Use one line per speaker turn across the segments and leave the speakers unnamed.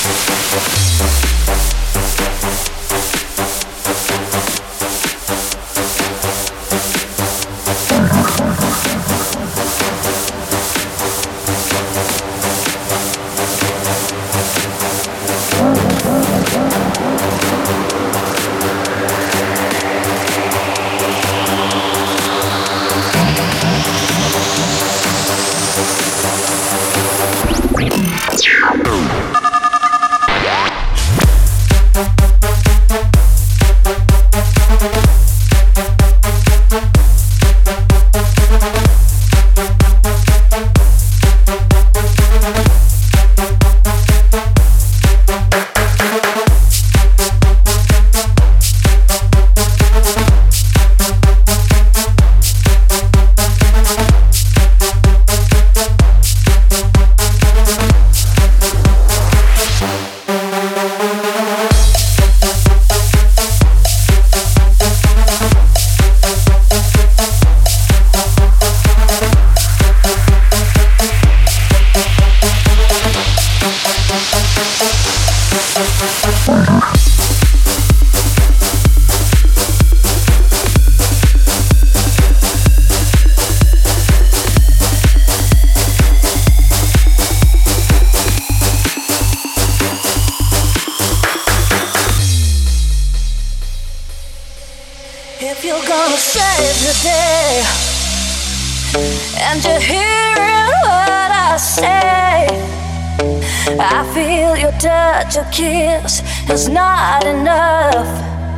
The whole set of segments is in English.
If you're gonna save the day and you're hearing what I say, I feel your touch, your kiss is not enough.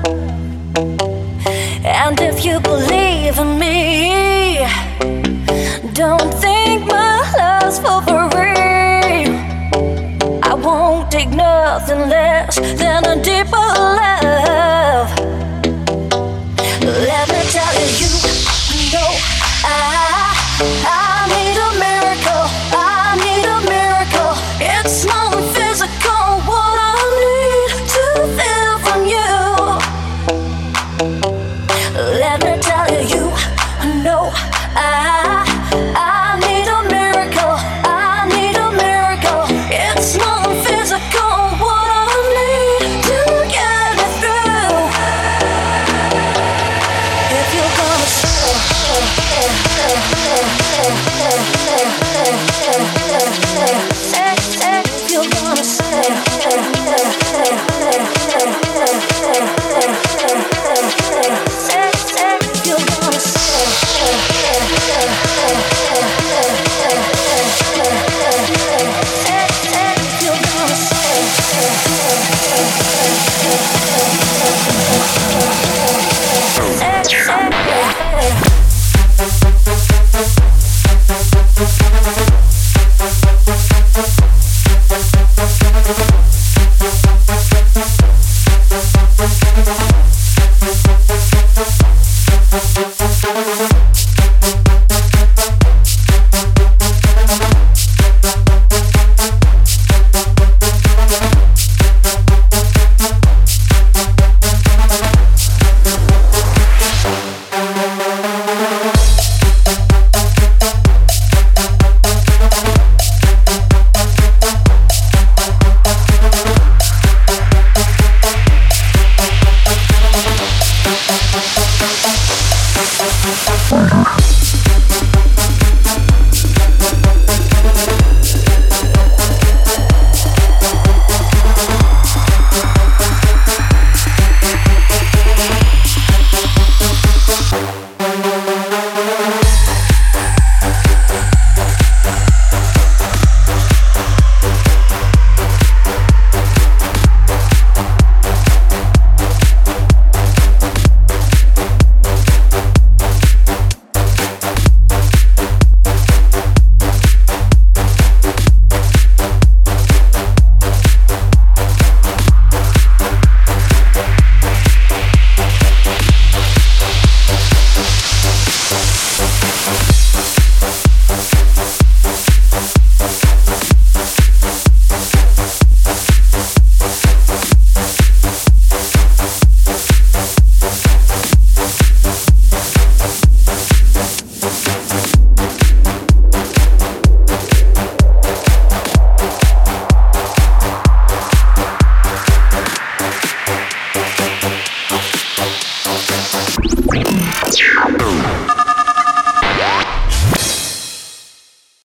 And if you believe in me, don't think my love's for free. I won't take nothing less than a deeper love. Let me tell you, I need a miracle. I need a miracle. It's not physical what I need to feel from you. Let me tell you, I need a miracle. I need a miracle. It's not physical what I need to get me through. If you're gonna say, if you're gonna say